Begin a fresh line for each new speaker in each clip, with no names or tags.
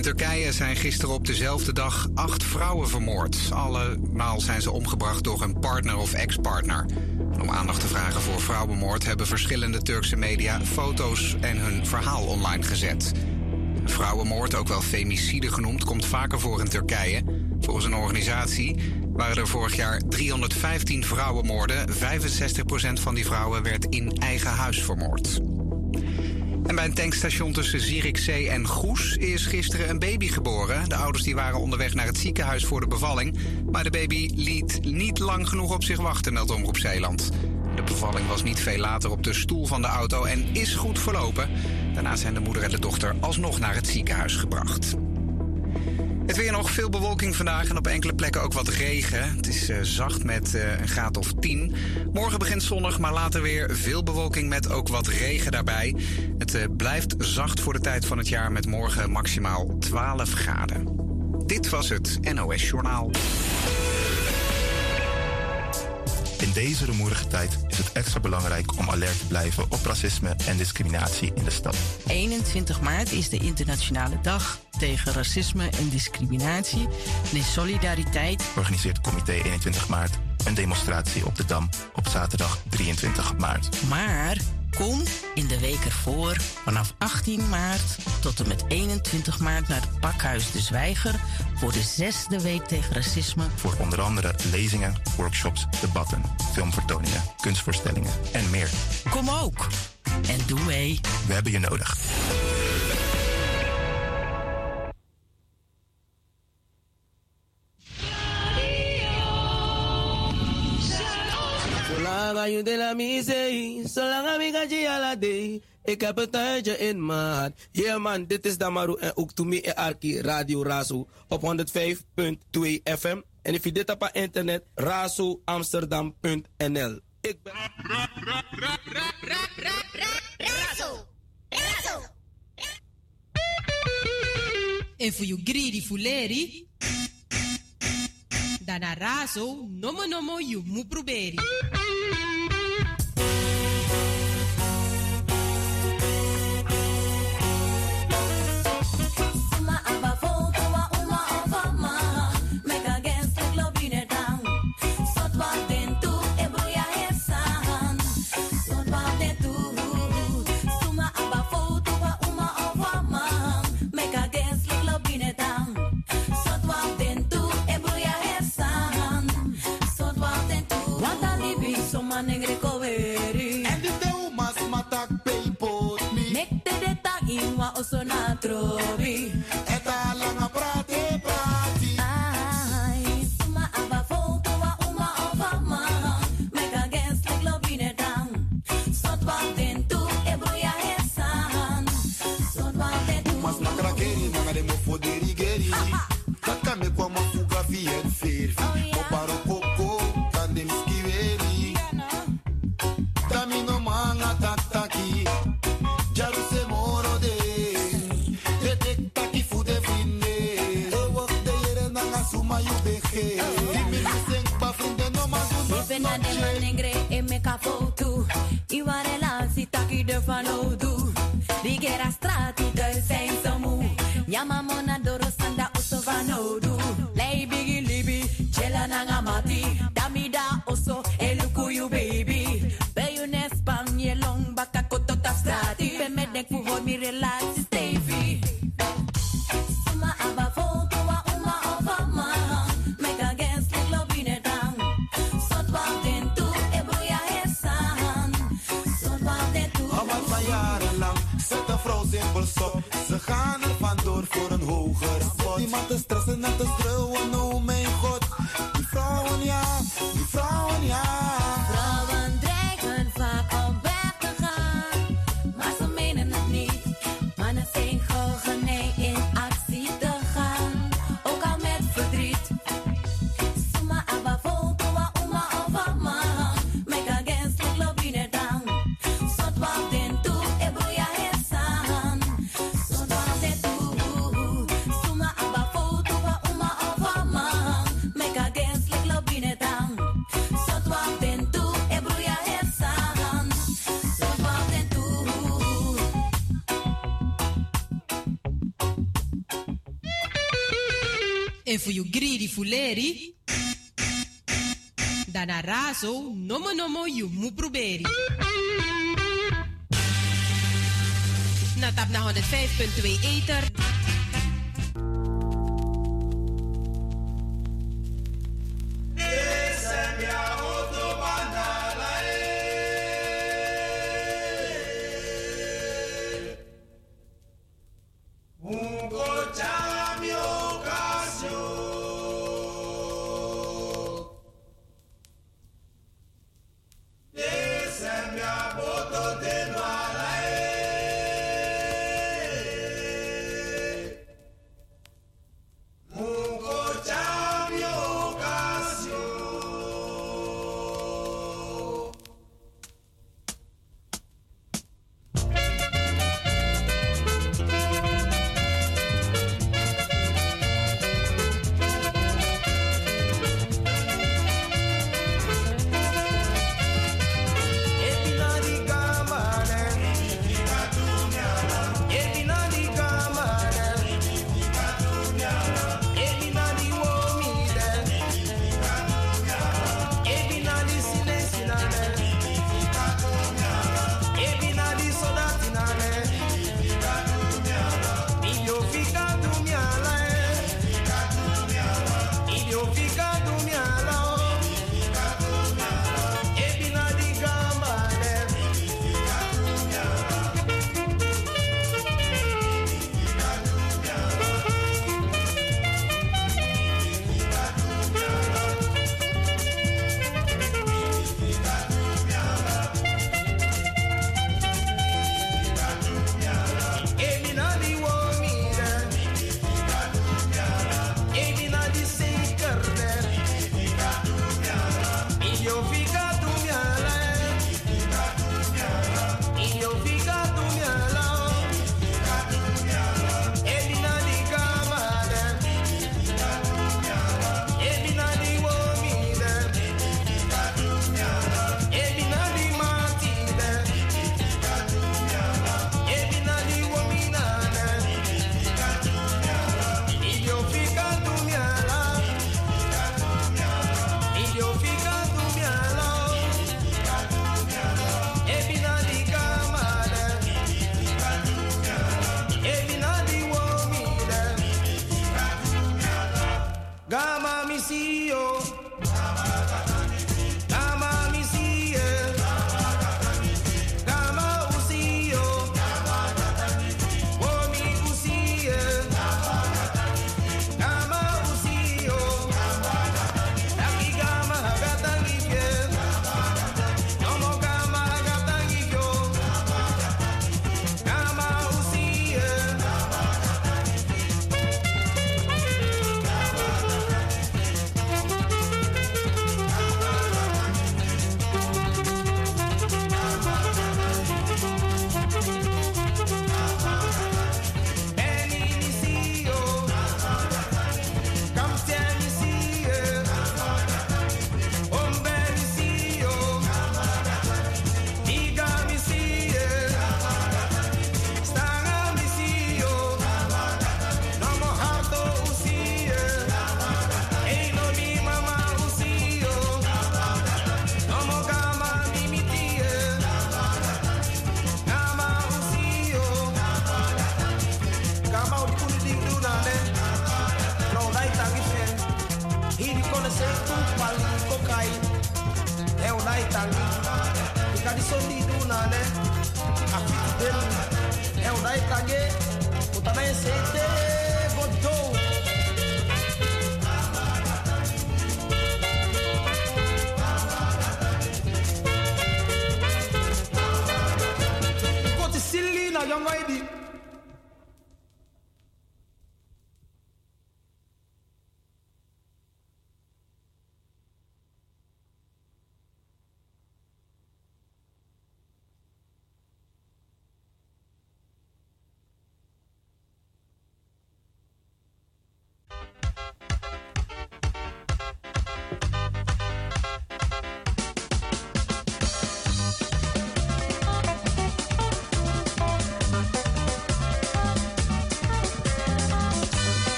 In Turkije zijn gisteren op dezelfde dag 8 vrouwen vermoord. Allemaal zijn ze omgebracht door een partner of ex-partner. Om aandacht te vragen voor vrouwenmoord hebben verschillende Turkse media foto's en hun verhaal online gezet. Vrouwenmoord, ook wel femicide genoemd, komt vaker voor in Turkije. Volgens een organisatie waren er vorig jaar 315 vrouwenmoorden. 65% van die vrouwen werd in eigen huis vermoord. En bij een tankstation tussen Zierikzee en Goes is gisteren een baby geboren. De ouders die waren onderweg naar het ziekenhuis voor de bevalling. Maar de baby liet niet lang genoeg op zich wachten, meldt Omroep Zeeland. De bevalling was niet veel later op de stoel van de auto en is goed verlopen. Daarna zijn de moeder en de dochter alsnog naar het ziekenhuis gebracht. Het weer nog, veel bewolking vandaag en op enkele plekken ook wat regen. Het is zacht met een graad of 10. Morgen begint zonnig, maar later weer veel bewolking met ook wat regen daarbij. Het blijft zacht voor de tijd van het jaar met morgen maximaal 12 graden. Dit was het NOS Journaal.
In deze rumoerige tijd is het extra belangrijk om alert te blijven op racisme en discriminatie in de stad.
21 maart is de internationale dag tegen racisme en discriminatie. En in solidariteit
organiseert Comité 21 maart een demonstratie op de Dam op zaterdag 23 maart.
Maar kom in de week ervoor vanaf 18 maart tot en met 21 maart naar het Pakhuis de Zwijger voor de 6e week tegen racisme.
Voor onder andere lezingen, workshops, debatten, filmvertoningen, kunstvoorstellingen en meer.
Kom ook en doe mee.
We hebben je nodig.
Je de la misee, zolang amiga la day. Ik heb het tijdje in maat. Yeah man, dit is Damaru en ook to me Arki Radio Razo op 105.2 FM. En if je dit op internet, razoamsterdam.nl. Ik ben
Razo. En voor you greedy fuleri, dana Razo, nomo you mu proberi.
Oso na trobi
eta langa prati
ai suma aba foto wa uma ovama make against the globe in it down sot wa dentu e broya hesan sot wa dentu
mas makra keri nanga de mo foderi geri kaka me kwa mafuga fi en fer oparo koko tandem skiveri tamino manga taktaki jaruse moro de
na de manengre e me cafotu I ware la sitaki de fanodu Rigera strati de sein samu Yama mona doro sanda oso vanodu Lei bigi libi chela nanga mati Damida oso elukuyu baby Beyu nespan ye long baka kotota strati Pe me dek fu hod mi relaxi stevie Suma aba foto wa uma ovama Make against the globe in it down
zet een vrouw simpel stop. Ze gaan er vandoor voor een hoger spot. Niemand te stressen en te schreeuwen, oh mijn god. Die vrouwen ja, die vrouwen ja.
Vrouwen dreigen vaak om weg te gaan. Maar ze menen het niet. Mannen zijn gauw geneigd in actie te gaan. Ook al met verdriet. Suma aba foto wa uma ovama. Make against the globe in it down. Sot wa dentu e broya hesan. Sot wa dentu. Suma aba foto wa uma ovama.
En voor je greedy fuleri. Dan razo, nomo nomo you mu proberi. Na tap na 105.2 Ether.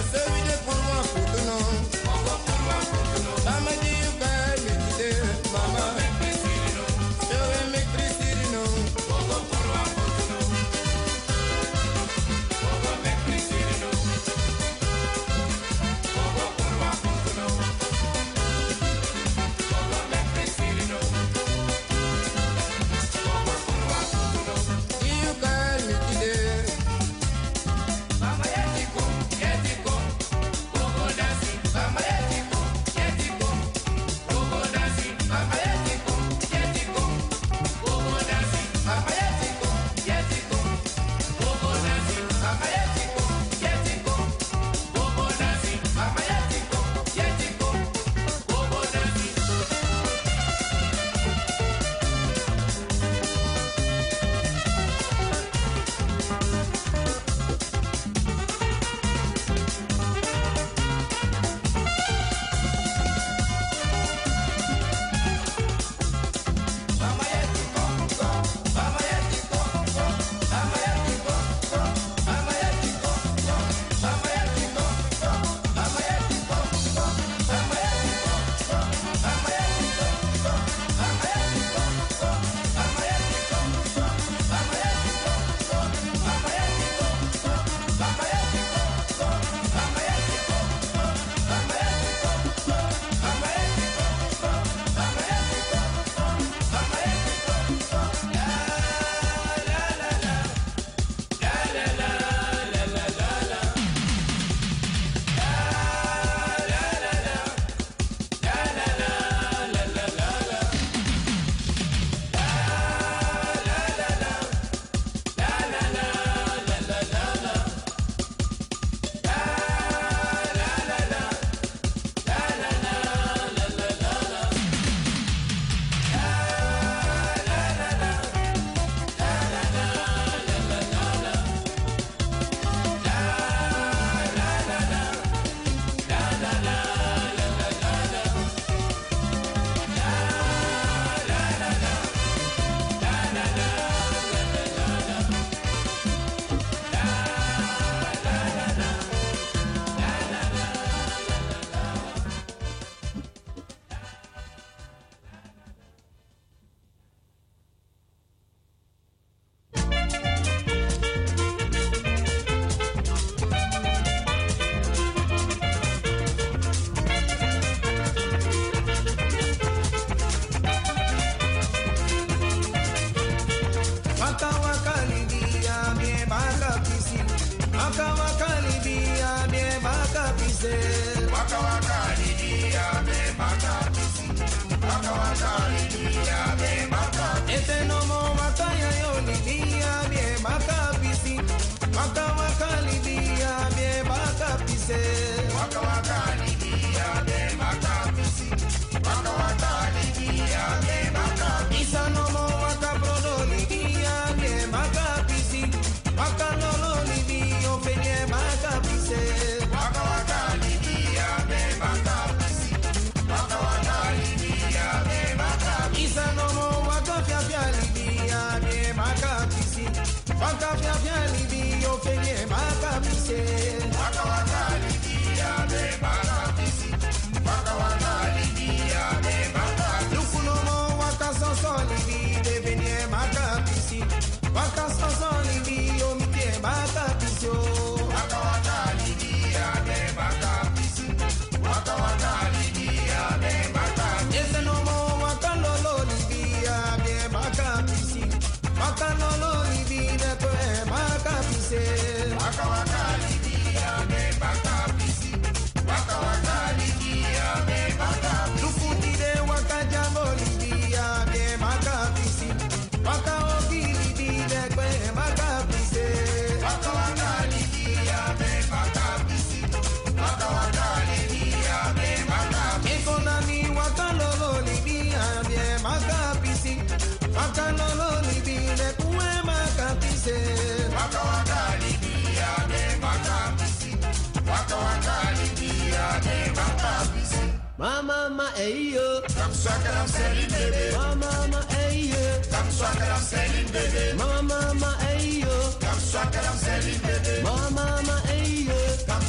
Mama, eyo.
Come swagger, I'm selling, baby.
Mama, eyo.
Come swagger, I'm selling, baby.
Mama, eyo.
Come swagger, I'm selling, baby.
Mama, eyo.
Come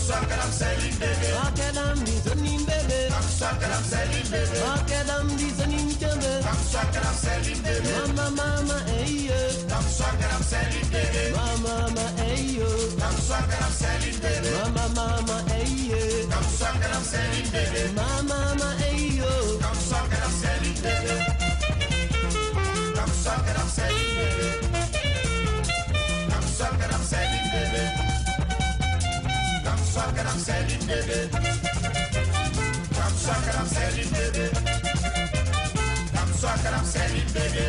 Sakaram selling baby.
Akadam listening baby.
Sakaram selling baby.
Akadam listening baby.
Sakaram selling baby.
Mama hey yo.
Sakaram selling baby.
Mama hey yo.
Sakaram selling baby.
Mama hey yo.
Sakaram selling baby.
Mama hey yo.
Sakaram selling baby. Sakaram selling baby. Sakaram selling baby. Sakaram selling baby. Sakaram selling baby. Sakaram selling baby.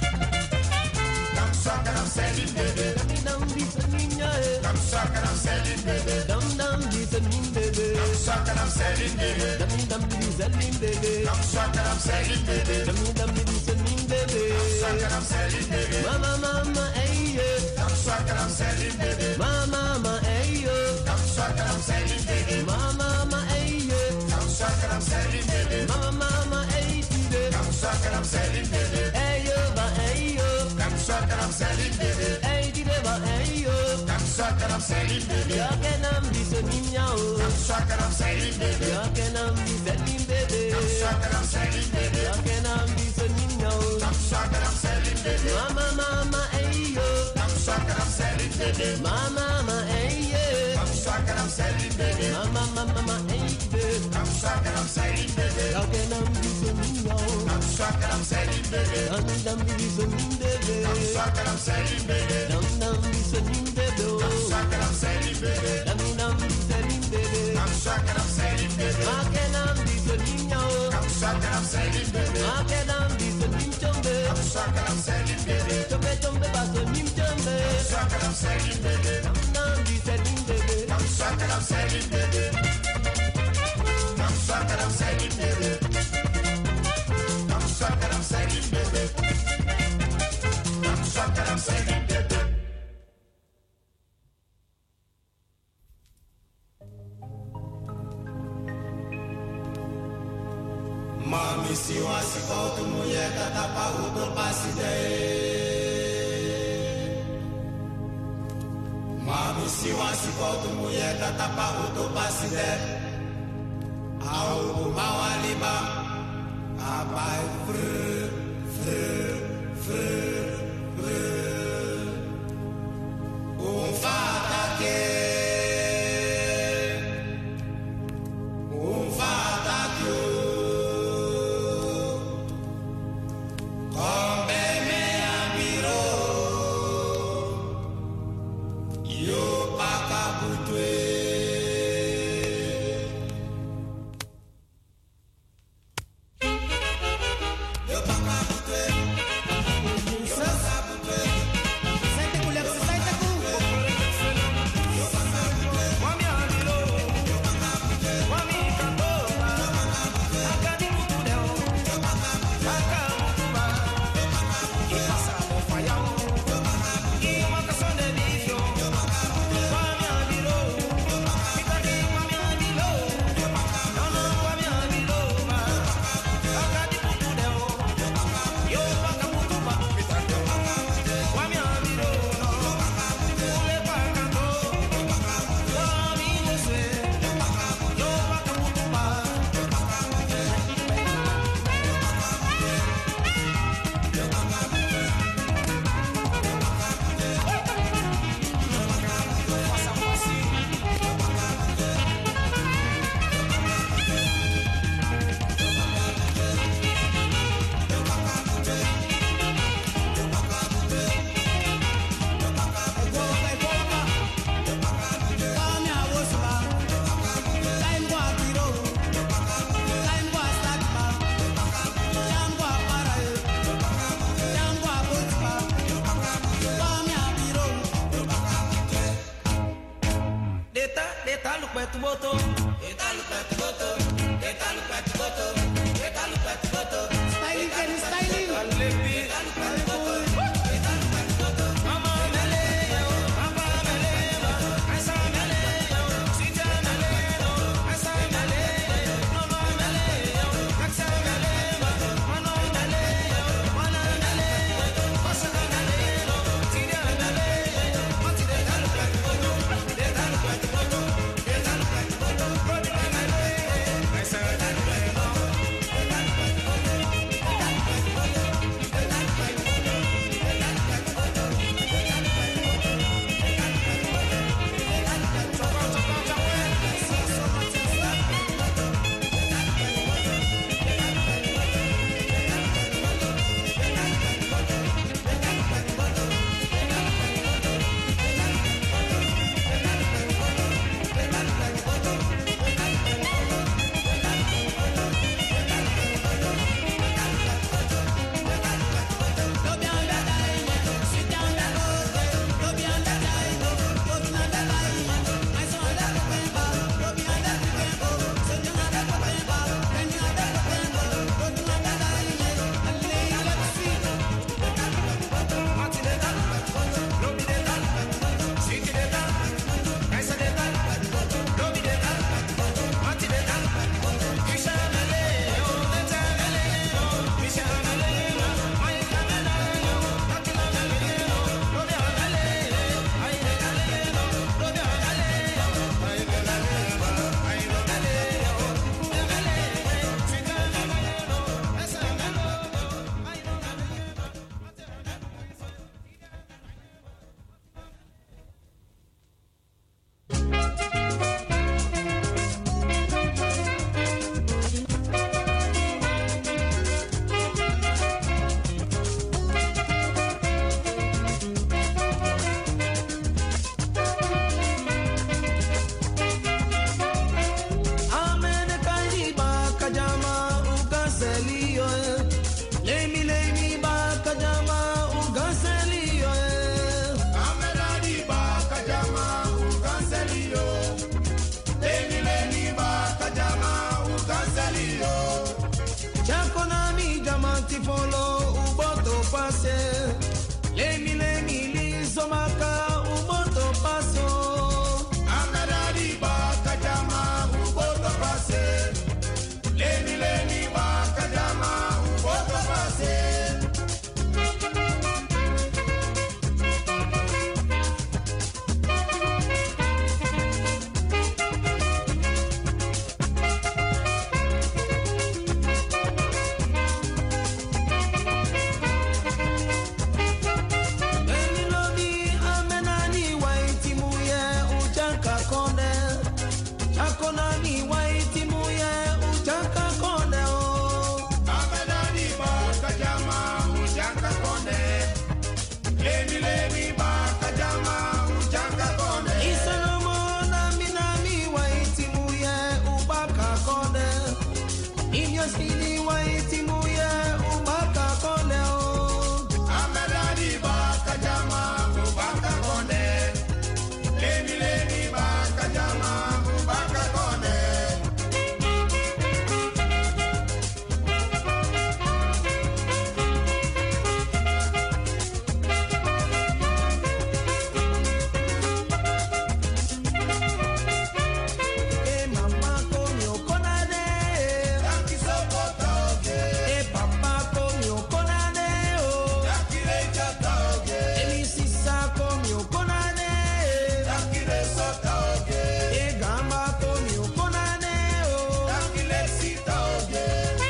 Sakaram selling baby.
Dum listening
Sakaram selling baby.
Dum listening baby.
Sakaram selling baby.
Dum listening baby.
Sakaram selling baby.
Dum listening baby.
Sakaram selling baby.
Mama hey yo.
Sakaram selling baby.
Mama hey yo.
Sakaram selling baby.
Mama hey yo.
Sakaram selling baby.
Mama hey yo.
Sakaram selling baby.
Hey yo ba hey yo.
Sakaram selling baby.
Hey dide ba hey yo.
Sakaram selling baby.
Ya kenam listening yao.
Sakaram selling baby.
Ya kenam listening baby.
Sakaram selling baby.
Ya kenam listening yao.
Sakaram selling baby.
Mama hey yo.
Sakaram selling baby.
Mama hey yo.
Sakaram selling baby.
Mama hey yo.
Sakaram selling baby.
Ya kenam listening yao.
Sakaram selling baby.
Dum listening baby.
Sakaram selling baby.
Dum listening baby.
Sakaram selling baby.
Dum listening baby.
Sakaram selling baby.
I kenam listening yao.
Sakaram selling baby.
I kenam listening chombe.
Sakaram selling baby.
Chombe baso nim chombe.
Sakaram selling baby.
Dum listening baby.
Sakaram selling baby. Sakaram selling baby. Sakaram selling baby. Sakaram selling baby.
Mami si wasi kau tu muye kata pau tu pasi deh. Mami si wasi kau tu muye kata pau tu pasi deh. Au mawali ba abai fata ke fata ke.
minami waiti muye ujaka konde o.
Amelani baka jama ujaka konde. Lemi baka jama ujaka konde.
Isanomo na minami waiti muye ubaka konde. Inyosili waiti muye ubaka konde o.
Amelani baka jama ubaka konde. Lemi baka jama ubaka konde.
E mama komi okonade.
Taki sopota oge.
E papa komi okonade o.
Taki rejata oge.
E mi sisa komi okonade.
Taki resota oge.
E gamba komi okonade o.
Taki lesita oge.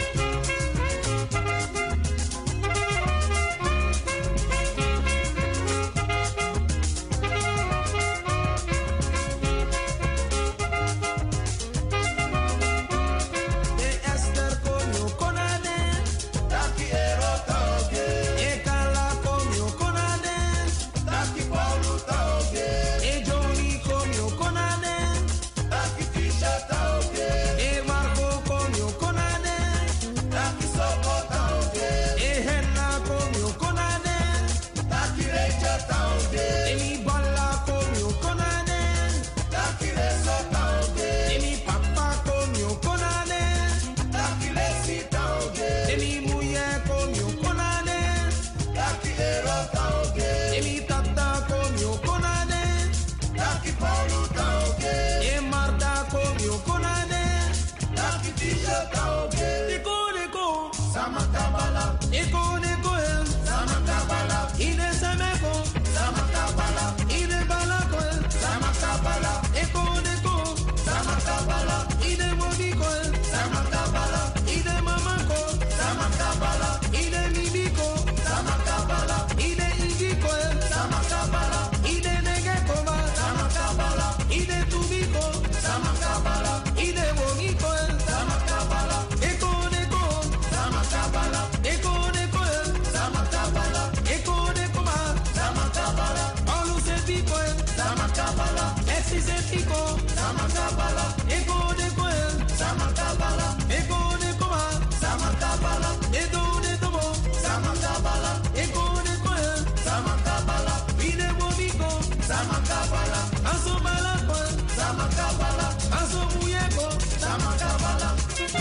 E Esther komi okonade.
Taki erota oge.
E Kala komi okonade.
Taki pauluta oge.
E Johnny komi okonade.
Taki tishata oge.
E Marco komi okonade.
Taki sopota oge.
E Henna komi okonade.
Taki rejata oge.
E mi balla komi okonade.
Taki resota oge.
E mi papa komi okonade.
Taki lesita oge.
E mi muye komi okonade.
Taki erota oge.
E mi tata komi okonade.
Taki pauluta oge.
E Marta komi okonade.
Taki tishata oge.
Deko
Samakabala.
Eko
Samakabala.
Ine semeko
Samakabala.
Ine balako
Samakabala.
Eko
Samakabala.
Ine mobiko
Samakabala.
Ine mamako
Samakabala.
Ine mibiko
Samakabala.
Ine igiko
Samakabala.
Ine negekoma
Samakabala.
Ine tubiko
Samakabala.
Ine wongiko
Samakabala.
Eko
Samakabala.
Eko
Samakabala.
ma
Samakabala.
Olu se piko
Samakabala.
Exi se piko
Samakabala.
Eko
Samakabala.
ma
Samakabala.
Edo tomo
Samakabala.
Eko
Samakabala.
Ine wongiko
Samakabala.
Aso balako
Samakabala.
Aso muyeko
Samakabala.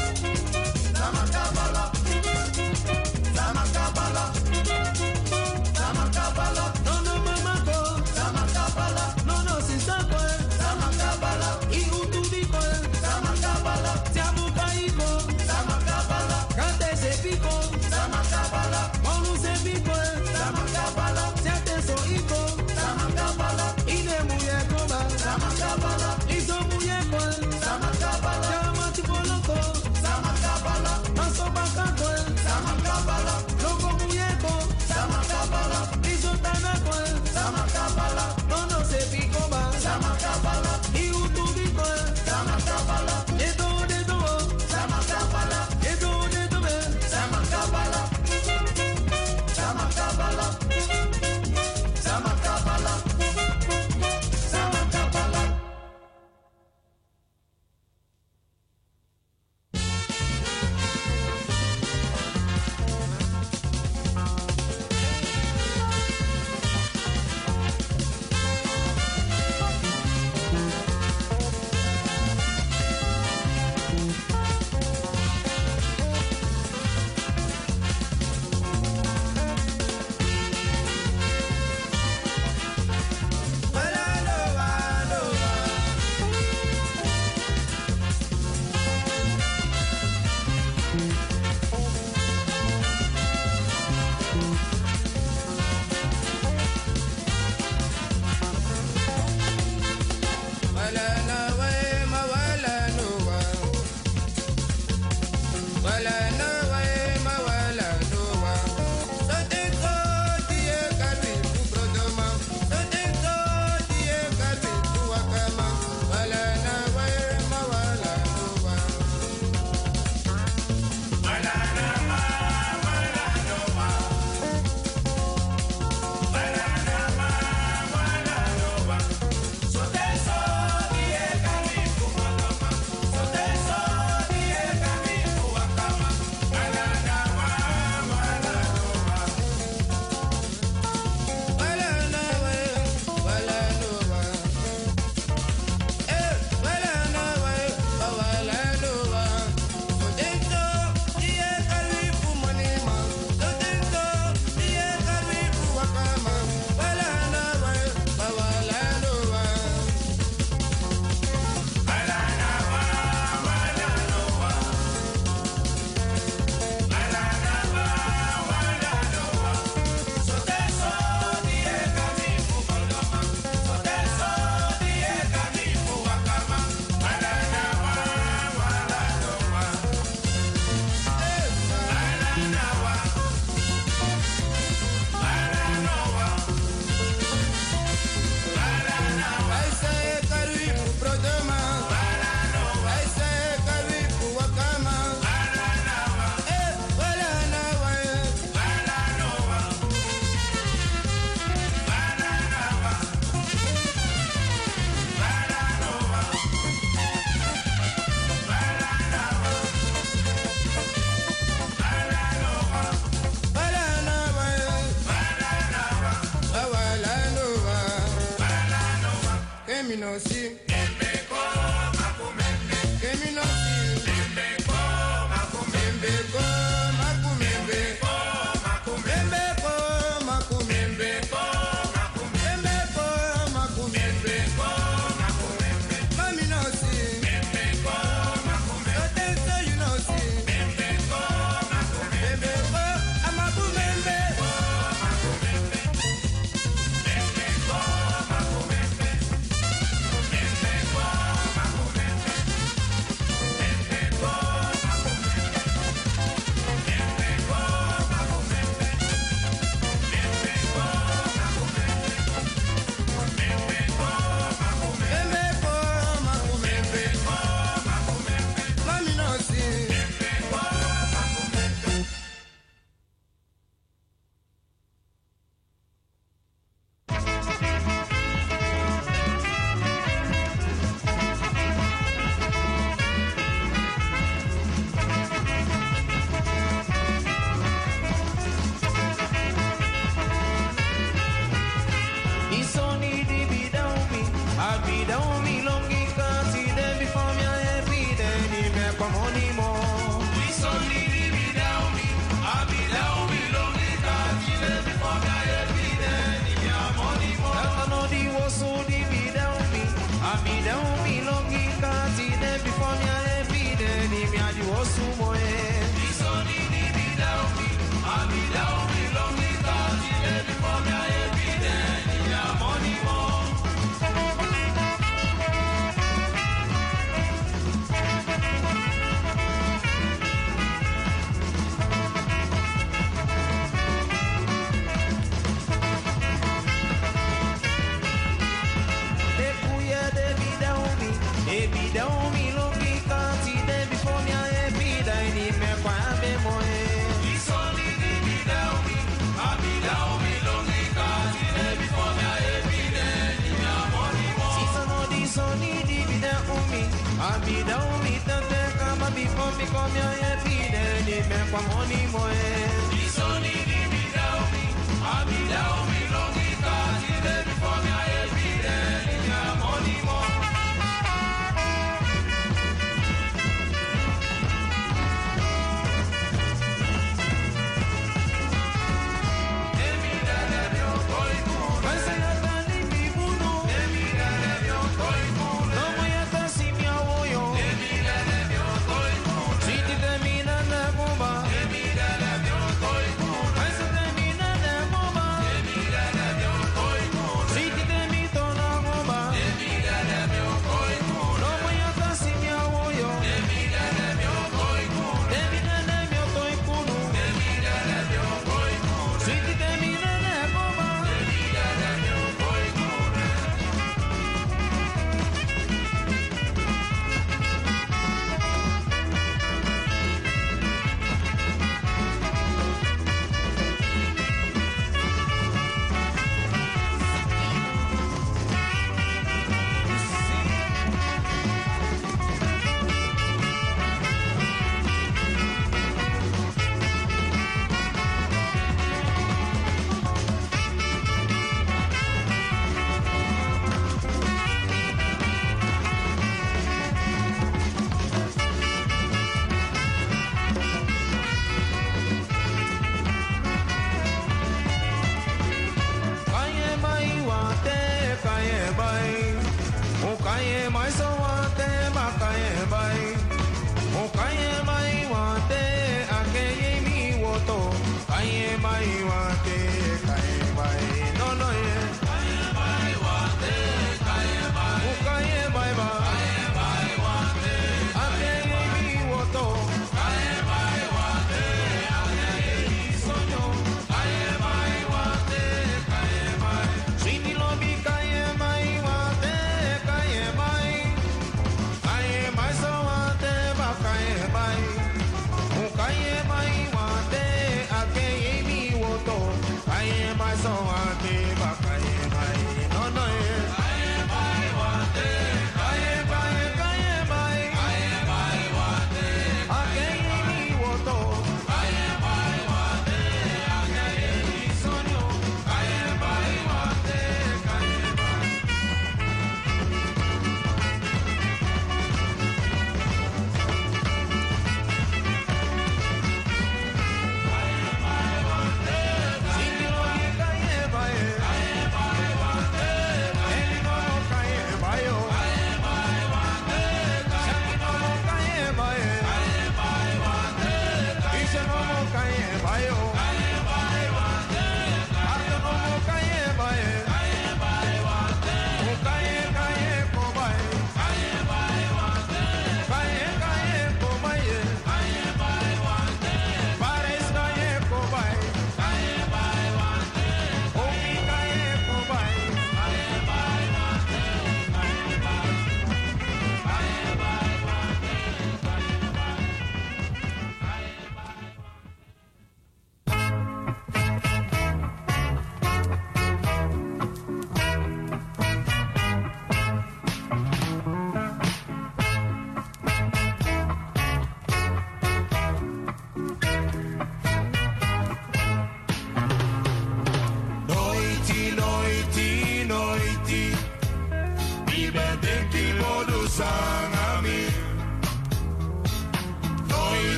Samakabala. Samakabala. Samakabala.
Nono mamako
Samakabala.
Nono sisako
Samakabala.
Iutubiko
Samakabala.
Tiabuka iko
Samakabala.
Kante se piko
Samakabala.
Olu se piko
Samakabala.
Tiate so iko
Samakabala.
Ine muyeko ba
Samakabala.
Iso muyeko
Samakabala.
Chama tipoloko
Samakabala.
Aso bakako
Samakabala.
Logo muyeko
Samakabala.
Iso tanako
Samakabala.
Nono se piko ba
Samakabala.
Iutubiko
Samakabala.
Edo
Samakabala. Samakabala. Samakabala. Samakabala. Samakabala.
kwa money mo. We so need me down me. I be down me lonely cause you let me for me every day. Yeah, money mo. I know the was so the be down me. I be down me lonely cause you let me for me every day. Yeah, the was so mo. We so need me down me. I be down me lonely cause you let me for me every day. Yeah, money mo. Down me lonely cause he there before me I be dying me kwa be moe. This only me down me, I be down me lonely cause he there before me I be dying me money mo. Season of this only me down me, I be down me tante kama before me come I be dying me kwa money moe. This only me down me, I be down me lonely cause he there before me I be dying me money mo.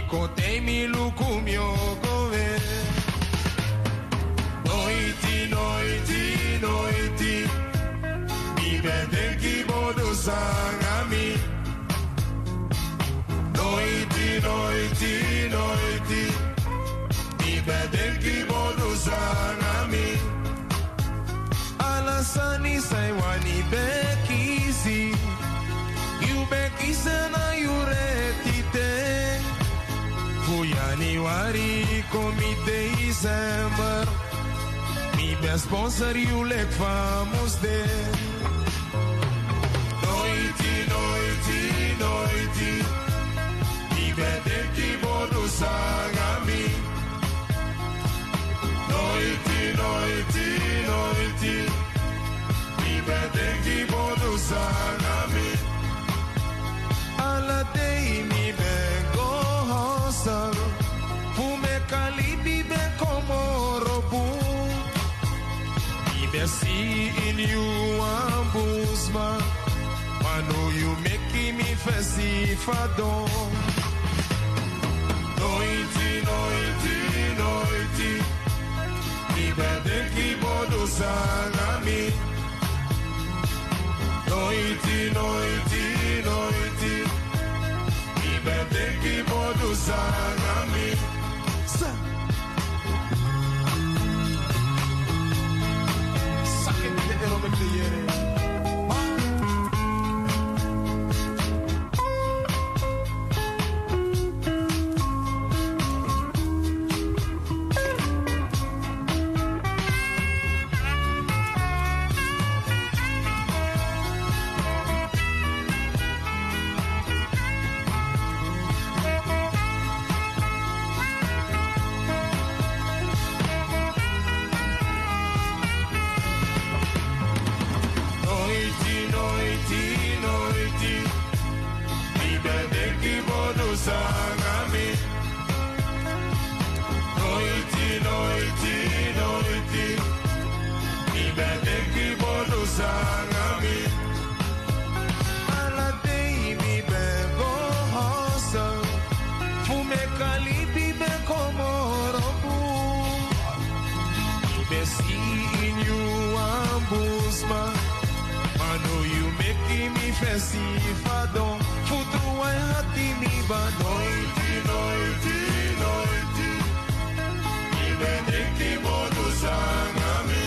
kote mi luku mi ogowe. Noiti, noiti, noiti. Mi bedenki bodo sangami. Noiti, noiti, noiti. Mi bedenki bodo sangami. Alasani sai wani bekisi. You bekise na you retite. Fu Januari komite December. Mi be sponsor you lek famos de. Noiti, noiti, noiti. Mi bedenki bodo sangami. Noiti, noiti, noiti. Mi bedenki bodo sangami. Alla day mi bengo hostel. Fume kalibi ben como robu. Mi besi in you ambusma. Mano you make me fancy fadon. Noiti, noiti, noiti. Mi bedenki bodo sangami. Noiti, noiti, noiti. Mi bedenki bodo sangami. Sakin de aerobic leren. Sangami. Noiti, noiti, noiti. Mi bedenki bodo sangami. Alla day mi bego hosa. Fume kalibi be como robu. Mi besi in you ambusma. Mano you make me fancy fadon. Futu wa hati mi ba noiti, noiti, noiti. Mi bedenki bodo sangami.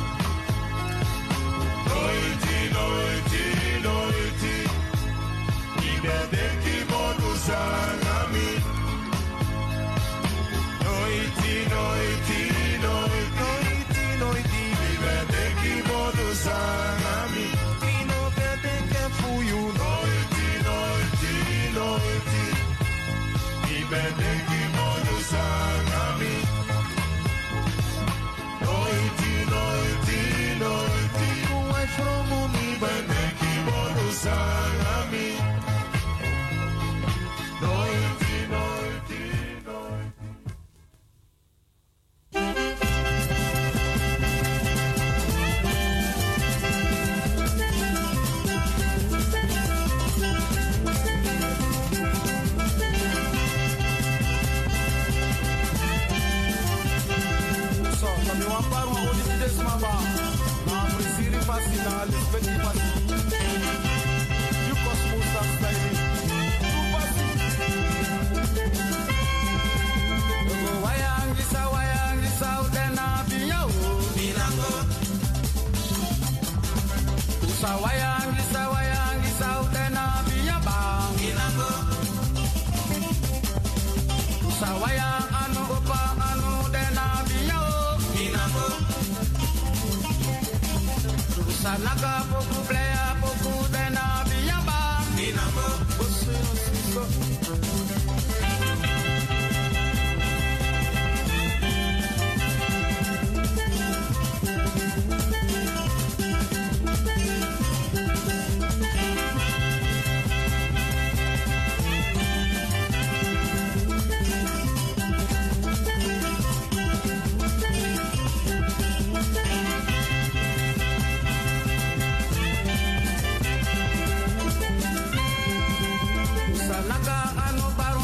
Noiti, noiti, noiti. Mi bedenki bodo sangami. Noiti, noiti, noiti, noiti. Mi bedenki bodo sangami. Mi no bedenke fuyu noiti, noiti, noiti. Mi bedenki bodo sangami. Noiti, noiti, noiti. Away from me, bedenki bodo sangami. Noiti, noiti, noiti.
Sanaka poku playa poku dena biyamba. Dinamo. Sanaka anu baru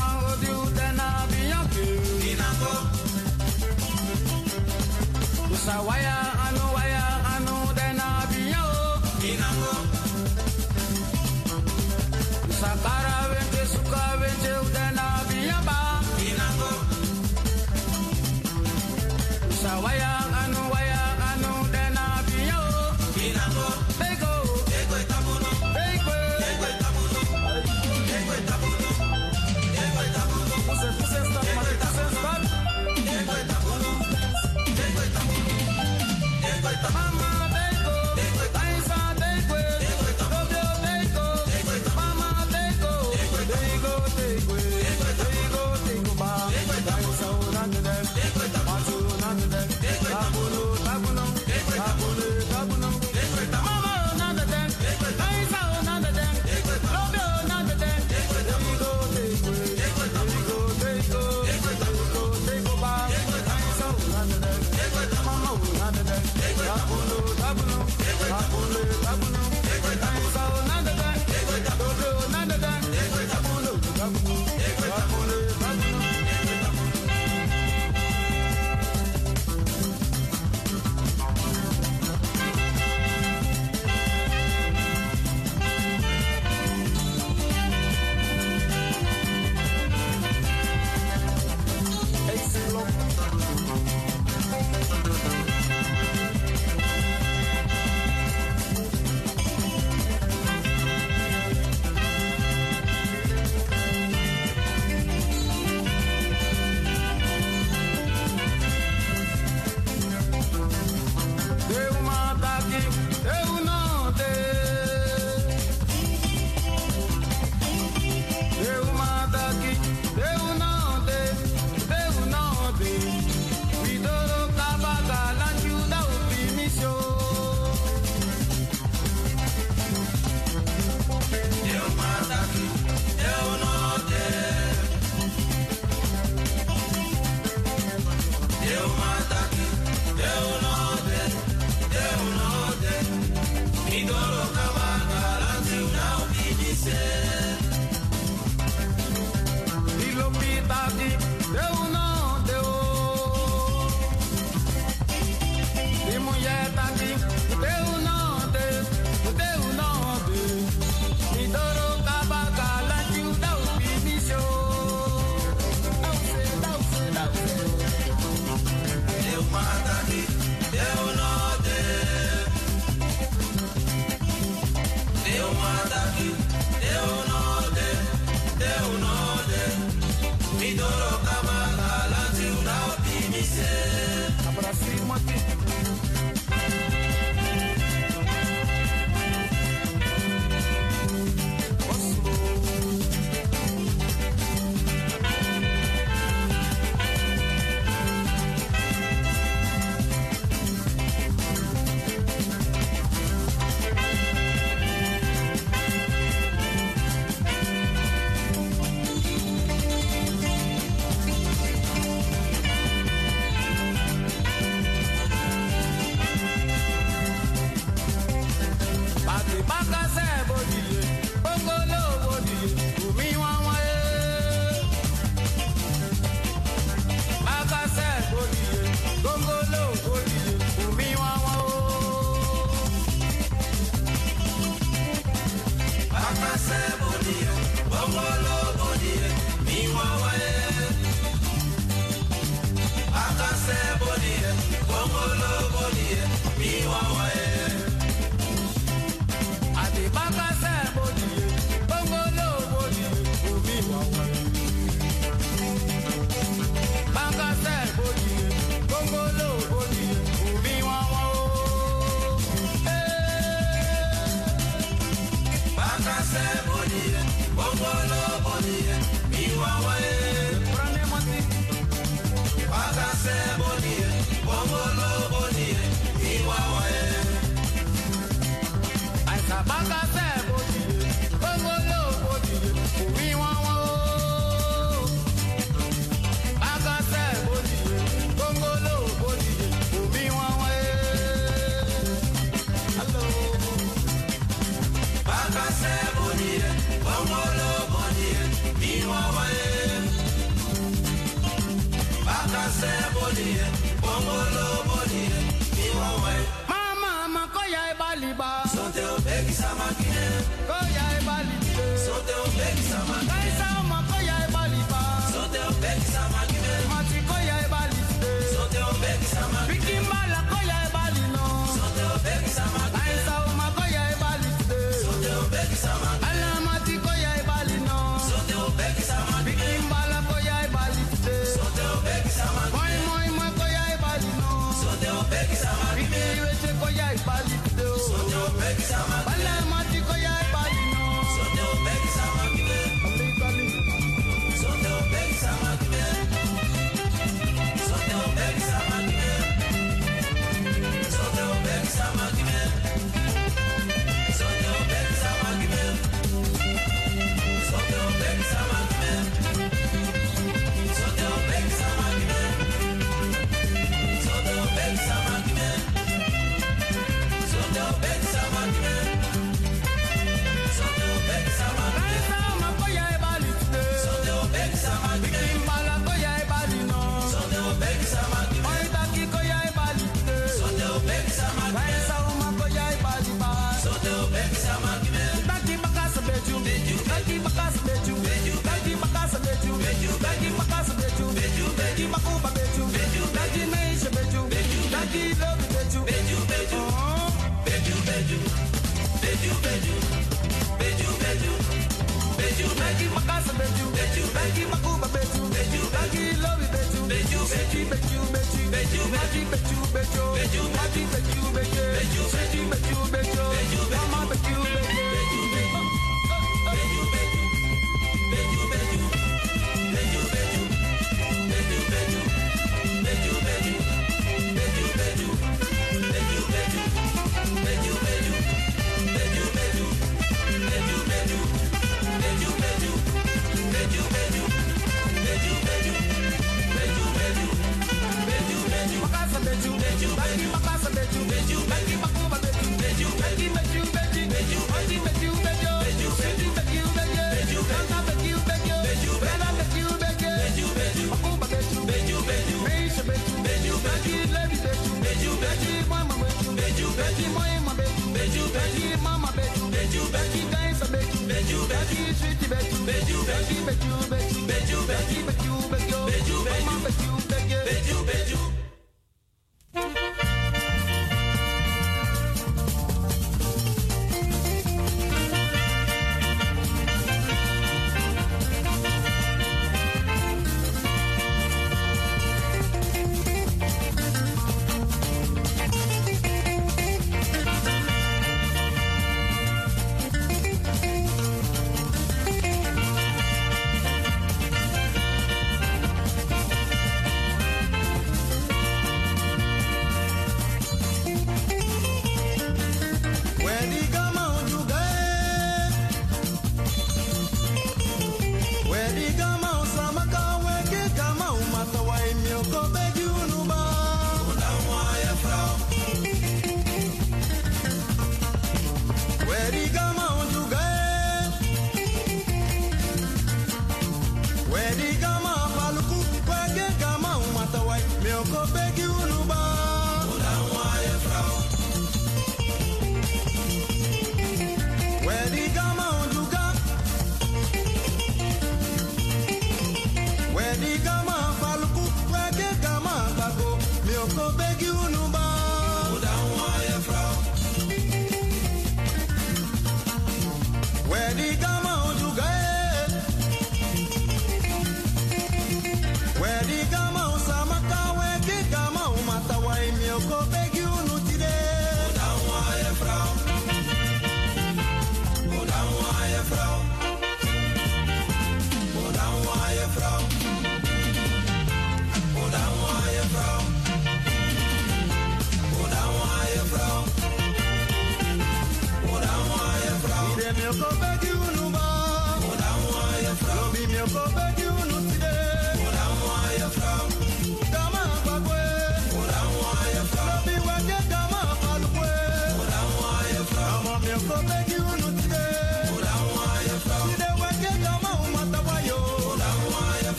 Sama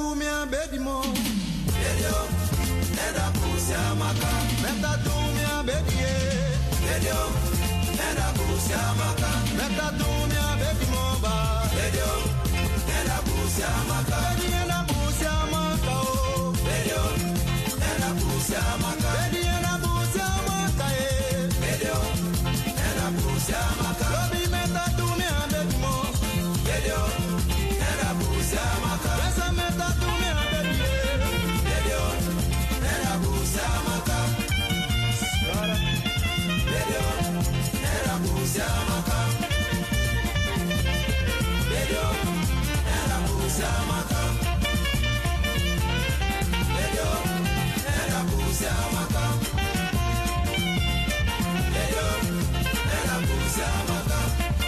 tu mia bedimo. Bedio, eda pusia maka. Meta tu mia bedie. Bedio, eda pusia maka. Meta tu mia bedimo ba. Bedio, eda pusia maka. Bedio, eda pusia maka o. Bedio, eda pusia maka. Bedio, eda pusia maka e. Bedio, eda pusia maka. Lobi meta tu mia bedimo. Bedio, eda pusia maka. Besa meta tu mia bedie. Bedio, eda pusia maka. Skara. Bedio, eda pusia maka. Bedio, eda pusia maka. Bedio, eda pusia maka. Bedio, eda pusia maka.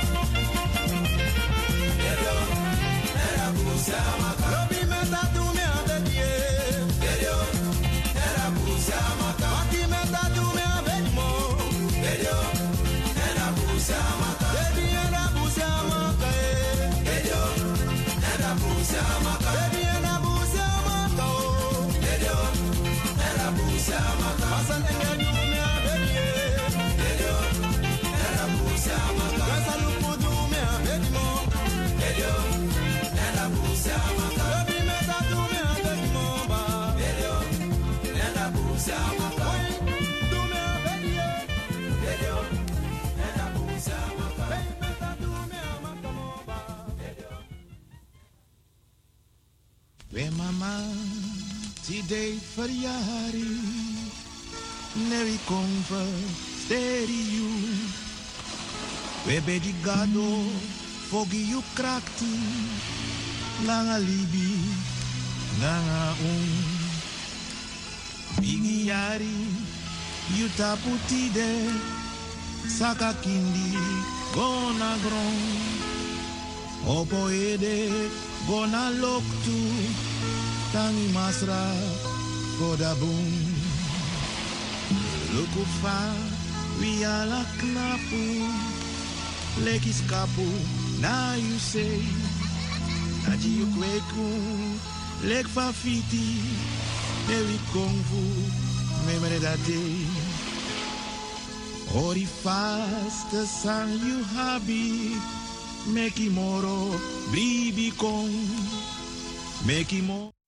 Bedio, eda pusia maka. Lobi meta tu mia bedie. Bedio, eda pusia maka. Maki meta tu mia bedimo. Bedio, eda pusia maka. Bedio, eda pusia maka e. Bedio, eda pusia maka. Bedio, eda pusia maka o. Bedio, eda pusia maka. Masan enga tu mia bedie. Bedio, eda pusia maka. Kasa lupu tu mia bedimo. Bedio, eda pusia maka. Lobi meta tu mia bedimo ba. Bedio, eda pusia maka. Tu mia bedie. Bedio, eda pusia maka. Meta tu mia makamo ba. Bedio.
We mama, today for yari, never comfort, steady you. We bedi gado, fogi you krakti, nanga libi, nanga Bigi yari, you taputide, saka kindi, gona gron. Opo ede, gona loktu, tangi masra, koda boom. Lukufa, we ala knapu, leki skapu, na you say, aji you kweku, lek fafiti, ewi kung fu, memere dat day. Ori fast, the sang you happy, make moro, bribi kong, make mo.